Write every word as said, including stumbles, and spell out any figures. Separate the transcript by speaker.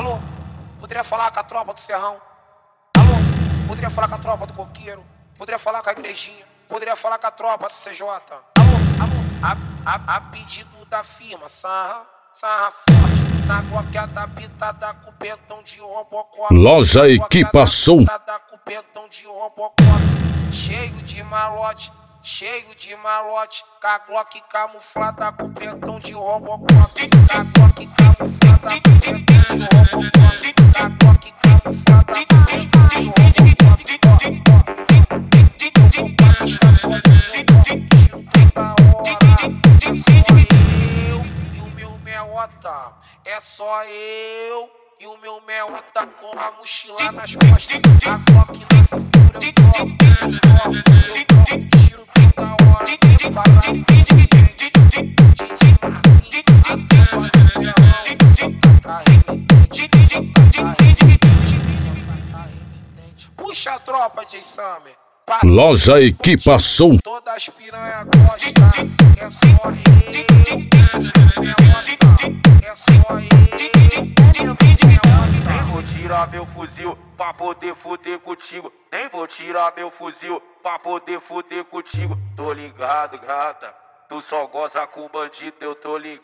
Speaker 1: Alô, poderia falar com a tropa do Serrão? Alô, poderia falar com a tropa do Coqueiro? Poderia falar com a igrejinha? Poderia falar com a tropa do C J? Alô, alô, a, a, a pedido da firma, sarra, sarra forte. Na gloqueada pitada com petão de Robocop.
Speaker 2: Loja Equipação.
Speaker 1: Com petão de Robocop. Cheio de malote, cheio de malote. Com a Glock camuflada com petão de Robocop. Com a Glock camuflada com petão de Robocop. Com a Glock camuflada com petão de Robocop. Eu vou pra pista sozinho, tiro toda hora. É só eu e o meu meota. É só eu e o meu meota com a mochila nas costas. A Glock na cintura, eu toco, eu toco, eu toco, tiro toda hora. Preparado pro acidente, o D J Marquinhos, a tropa do Serrão. Taca remitente, taca remitente, taca remitente. Puxa a tropa, J Summer.
Speaker 2: Loja Equipação.
Speaker 1: Todas as piranha gostam. É só eu, é só eu.
Speaker 3: Nem vou tirar meu fuzil pra poder fuder contigo. Nem vou tirar meu fuzil pra poder fuder contigo. Tô ligado, gata, tu só goza com bandido, eu tô ligado.